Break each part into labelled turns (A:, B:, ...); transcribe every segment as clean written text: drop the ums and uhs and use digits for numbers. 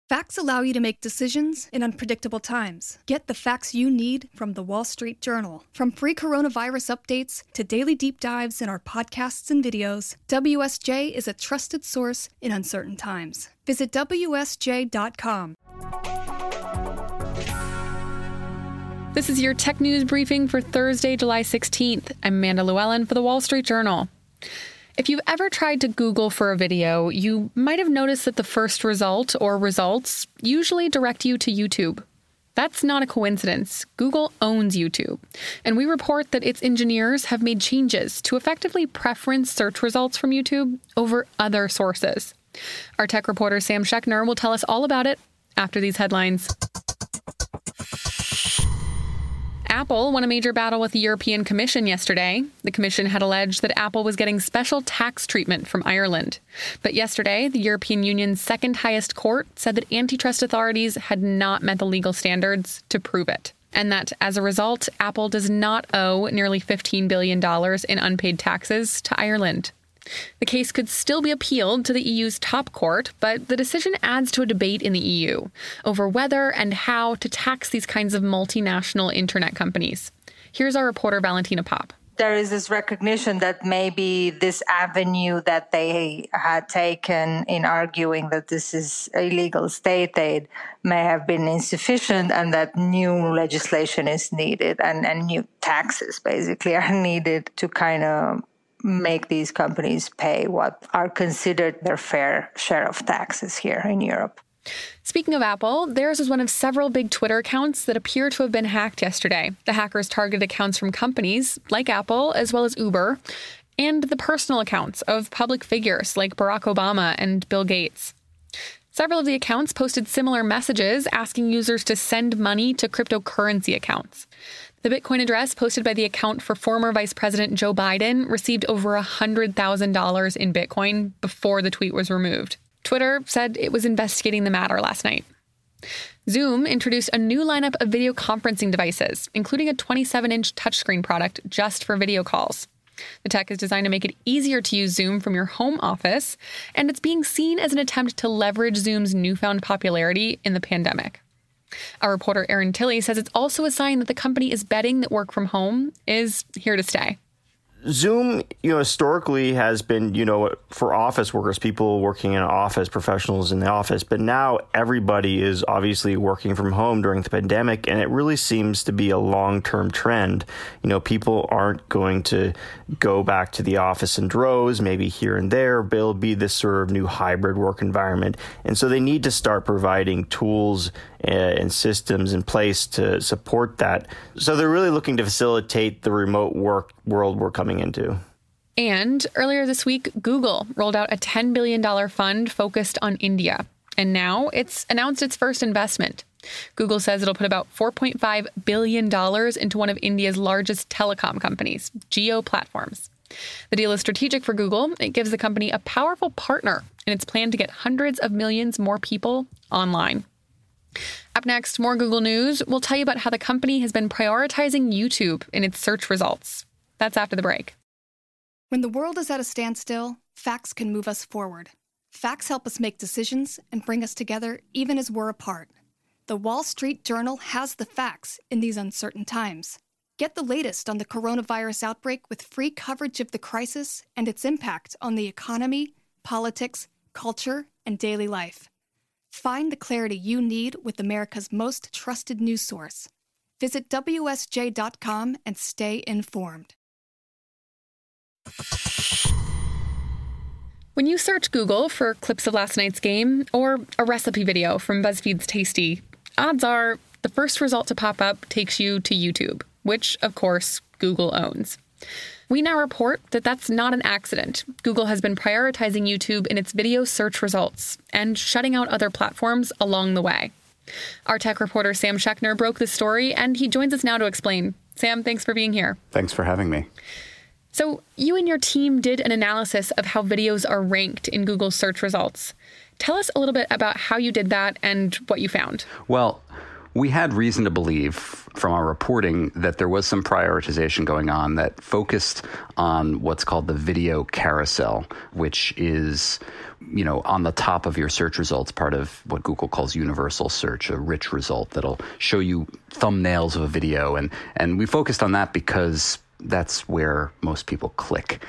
A: Facts allow you to make decisions in unpredictable times. Get the facts you need from The Wall Street Journal. From free coronavirus updates to daily deep dives in our podcasts and videos, WSJ is a trusted source in uncertain times. Visit WSJ.com.
B: This is your tech news briefing for Thursday, July 16th. I'm Amanda Llewellyn for The Wall Street Journal. If you've ever tried to Google for a video, you might have noticed that the first result or results usually direct you to YouTube. That's not a coincidence. Google owns YouTube, and we report that its engineers have made changes to effectively preference search results from YouTube over other sources. Our tech reporter Sam Schechner will tell us all about it after these headlines. Apple won a major battle with the European Commission yesterday. The Commission had alleged that Apple was getting special tax treatment from Ireland. But yesterday, the European Union's second highest court said that antitrust authorities had not met the legal standards to prove it, and that as a result, Apple does not owe nearly $15 billion in unpaid taxes to Ireland. The case could still be appealed to the EU's top court, but the decision adds to a debate in the EU over whether and how to tax these kinds of multinational internet companies. Here's our reporter Valentina Pop.
C: There is this recognition that maybe this avenue that they had taken in arguing that this is illegal state aid may have been insufficient, and that new legislation is needed and new taxes basically are needed to kind of make these companies pay what are considered their fair share of taxes here in Europe.
B: Speaking of Apple, theirs was one of several big Twitter accounts that appear to have been hacked yesterday. The hackers targeted accounts from companies like Apple, as well as Uber, and the personal accounts of public figures like Barack Obama and Bill Gates. Several of the accounts posted similar messages asking users to send money to cryptocurrency accounts. The Bitcoin address posted by the account for former Vice President Joe Biden received over $100,000 in Bitcoin before the tweet was removed. Twitter said it was investigating the matter last night. Zoom introduced a new lineup of video conferencing devices, including a 27-inch touchscreen product just for video calls. The tech is designed to make it easier to use Zoom from your home office, and it's being seen as an attempt to leverage Zoom's newfound popularity in the pandemic. Our reporter Erin Tilley says it's also a sign that the company is betting that work from home is here to stay.
D: Zoom, historically has been, for office workers, people working in an office, professionals in the office. But now everybody is obviously working from home during the pandemic, and it really seems to be a long-term trend. People aren't going to go back to the office in droves, maybe here and there, but it'll be this sort of new hybrid work environment. And so they need to start providing tools and systems in place to support that. So they're really looking to facilitate the remote work world we're coming into.
B: And earlier this week, Google rolled out a $10 billion fund focused on India. And now it's announced its first investment. Google says it'll put about $4.5 billion into one of India's largest telecom companies, Jio Platforms. The deal is strategic for Google. It gives the company a powerful partner in its plan to get hundreds of millions more people online. Up next, more Google news. We'll tell you about how the company has been prioritizing YouTube in its search results. That's after the break.
A: When the world is at a standstill, facts can move us forward. Facts help us make decisions and bring us together even as we're apart. The Wall Street Journal has the facts in these uncertain times. Get the latest on the coronavirus outbreak with free coverage of the crisis and its impact on the economy, politics, culture, and daily life. Find the clarity you need with America's most trusted news source. Visit WSJ.com and stay informed.
B: When you search Google for clips of last night's game or a recipe video from BuzzFeed's Tasty, odds are the first result to pop up takes you to YouTube, which, of course, Google owns. We now report that that's not an accident. Google has been prioritizing YouTube in its video search results and shutting out other platforms along the way. Our tech reporter Sam Schechner broke this story, and he joins us now to explain. Sam, thanks for being here.
E: Thanks for having me.
B: So you and your team did an analysis of how videos are ranked in Google's search results. Tell us a little bit about how you did that and what you found.
E: Well, We had reason to believe from our reporting that there was some prioritization going on that focused on what's called the video carousel, which is, on the top of your search results, part of what Google calls universal search, a rich result that'll show you thumbnails of a video. And we focused on that because that's where most people click.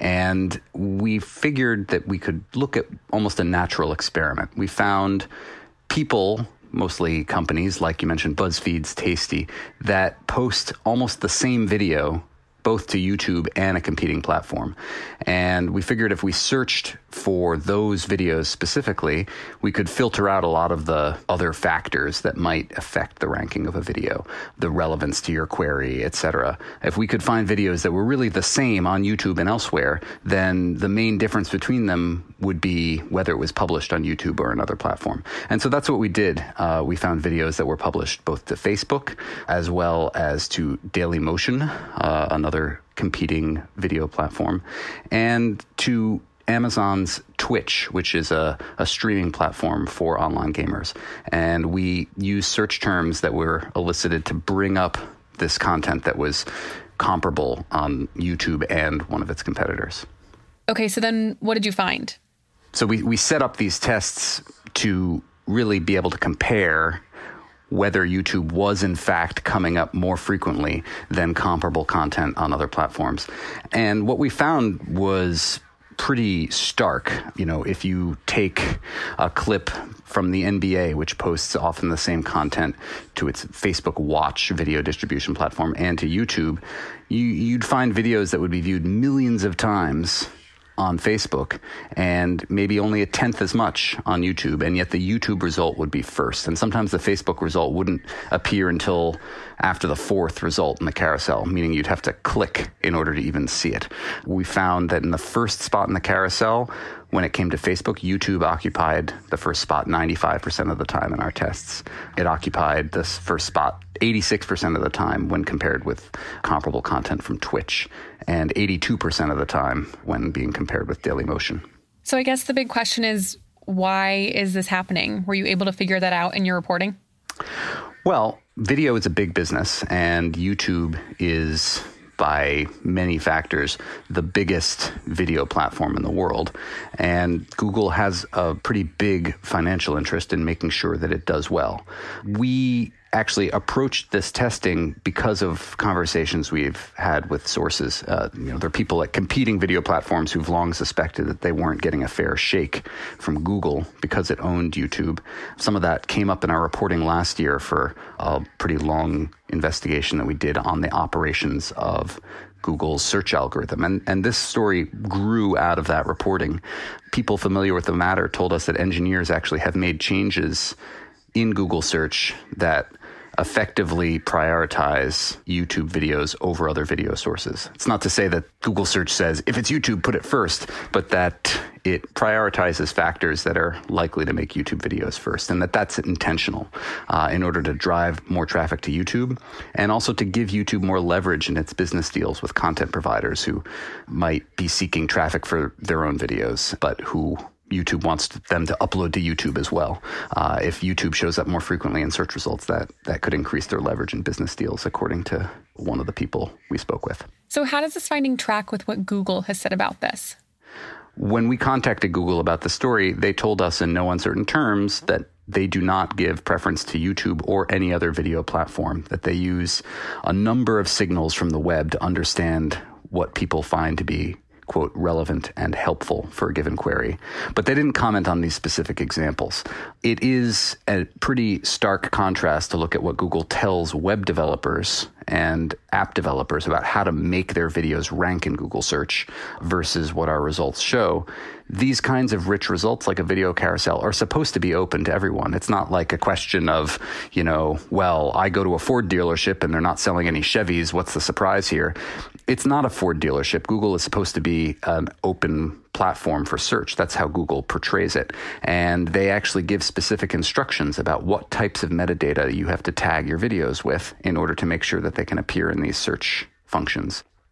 E: And we figured that we could look at almost a natural experiment. We found people, mostly companies, like you mentioned, BuzzFeed's Tasty, that post almost the same video both to YouTube and a competing platform. And we figured if we searched for those videos specifically, we could filter out a lot of the other factors that might affect the ranking of a video, the relevance to your query, etc. If we could find videos that were really the same on YouTube and elsewhere, then the main difference between them would be whether it was published on YouTube or another platform. And so that's what we did. We found videos that were published both to Facebook as well as to Dailymotion, another competing video platform, and to Amazon's Twitch, which is a streaming platform for online gamers. And we used search terms that were elicited to bring up this content that was comparable on YouTube and one of its competitors.
B: Okay, so then what did you find?
E: So we set up these tests to really be able to compare whether YouTube was in fact coming up more frequently than comparable content on other platforms. And what we found was pretty stark. If you take a clip from the NBA, which posts often the same content to its Facebook Watch video distribution platform and to YouTube, you'd find videos that would be viewed millions of times on Facebook and maybe only a tenth as much on YouTube, and yet the YouTube result would be first. And sometimes the Facebook result wouldn't appear until after the fourth result in the carousel, meaning you'd have to click in order to even see it. We found that in the first spot in the carousel, when it came to Facebook, YouTube occupied the first spot 95% of the time in our tests. It occupied this first spot 86% of the time when compared with comparable content from Twitch, and 82% of the time when being compared with Dailymotion.
B: So I guess the big question is, why is this happening? Were you able to figure that out in your reporting?
E: Well, video is a big business, and YouTube is, by many factors, the biggest video platform in the world. And Google has a pretty big financial interest in making sure that it does well. We actually approached this testing because of conversations we've had with sources. There are people at competing video platforms who've long suspected that they weren't getting a fair shake from Google because it owned YouTube. Some of that came up in our reporting last year for a pretty long investigation that we did on the operations of Google's search algorithm. And this story grew out of that reporting. People familiar with the matter told us that engineers actually have made changes in Google search that effectively prioritize YouTube videos over other video sources. It's not to say that Google search says, if it's YouTube, put it first, but that it prioritizes factors that are likely to make YouTube videos first, and that's intentional in order to drive more traffic to YouTube and also to give YouTube more leverage in its business deals with content providers who might be seeking traffic for their own videos, but who YouTube wants them to upload to YouTube as well. If YouTube shows up more frequently in search results, that could increase their leverage in business deals, according to one of the people we spoke with.
B: So how does this finding track with what Google has said about this?
E: When we contacted Google about the story, they told us in no uncertain terms that they do not give preference to YouTube or any other video platform, that they use a number of signals from the web to understand what people find to be, quote, relevant and helpful for a given query. But they didn't comment on these specific examples. It is a pretty stark contrast to look at what Google tells web developers and app developers about how to make their videos rank in Google search versus what our results show. These kinds of rich results, like a video carousel, are supposed to be open to everyone. It's not like a question of, well, I go to a Ford dealership and they're not selling any Chevys. What's the surprise here? It's not a Ford dealership. Google is supposed to be an open platform for search. That's how Google portrays it. And they actually give specific instructions about what types of metadata you have to tag your videos with in order to make sure that they can appear in these search functions.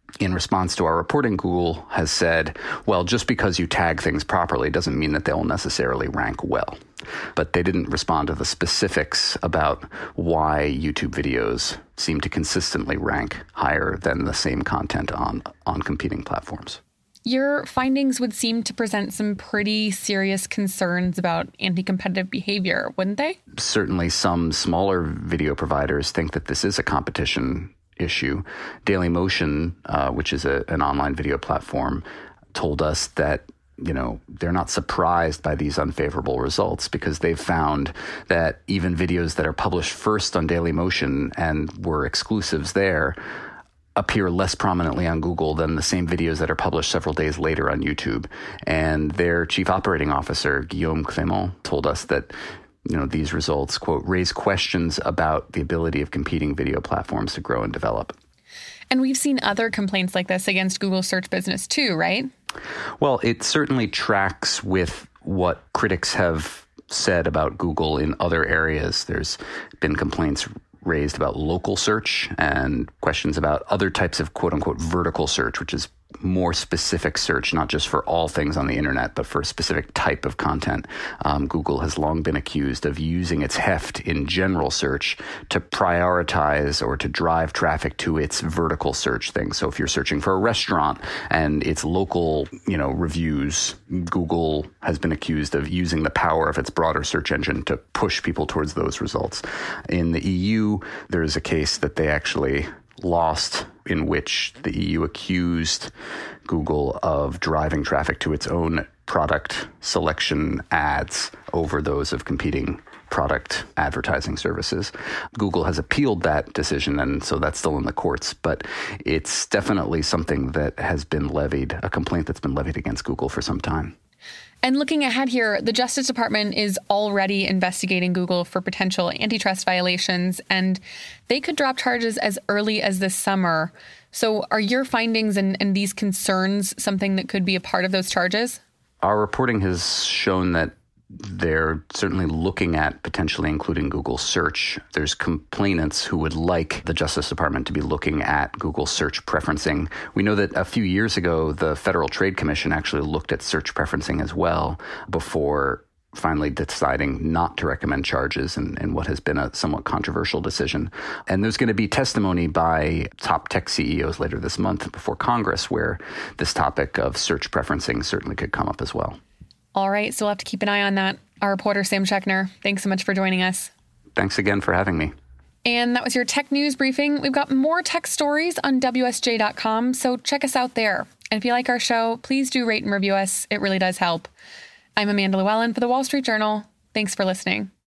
E: In response to our reporting, Google has said, well, just because you tag things properly doesn't mean that they will necessarily rank well. But they didn't respond to the specifics about why YouTube videos seem to consistently rank higher than the same content on competing platforms.
B: Your findings would seem to present some pretty serious concerns about anti-competitive behavior, wouldn't they?
E: Certainly some smaller video providers think that this is a competition issue. Dailymotion, which is an online video platform, told us that they're not surprised by these unfavorable results because they've found that even videos that are published first on Dailymotion and were exclusives there appear less prominently on Google than the same videos that are published several days later on YouTube. And their chief operating officer, Guillaume Clément, told us that these results, quote, raise questions about the ability of competing video platforms to grow and develop.
B: And we've seen other complaints like this against Google's search business too, right?
E: Well, it certainly tracks with what critics have said about Google in other areas. There's been complaints raised about local search and questions about other types of quote unquote vertical search, which is more specific search, not just for all things on the internet, but for a specific type of content. Google has long been accused of using its heft in general search to prioritize or to drive traffic to its vertical search things. So if you're searching for a restaurant and its local, reviews, Google has been accused of using the power of its broader search engine to push people towards those results. In the EU, there is a case that they actually lost in which the EU accused Google of driving traffic to its own product selection ads over those of competing product advertising services. Google has appealed that decision, and so that's still in the courts, but it's definitely something that has been levied, a complaint that's been levied against Google for some time.
B: And looking ahead here, the Justice Department is already investigating Google for potential antitrust violations, and they could drop charges as early as this summer. So are your findings and these concerns something that could be a part of those charges?
E: Our reporting has shown that they're certainly looking at potentially including Google search. There's complainants who would like the Justice Department to be looking at Google search preferencing. We know that a few years ago, the Federal Trade Commission actually looked at search preferencing as well before finally deciding not to recommend charges in what has been a somewhat controversial decision. And there's going to be testimony by top tech CEOs later this month before Congress where this topic of search preferencing certainly could come up as well.
B: All right, so we'll have to keep an eye on that. Our reporter, Sam Schechner, thanks so much for joining us.
E: Thanks again for having me.
B: And that was your tech news briefing. We've got more tech stories on WSJ.com, so check us out there. And if you like our show, please do rate and review us. It really does help. I'm Amanda Llewellyn for The Wall Street Journal. Thanks for listening.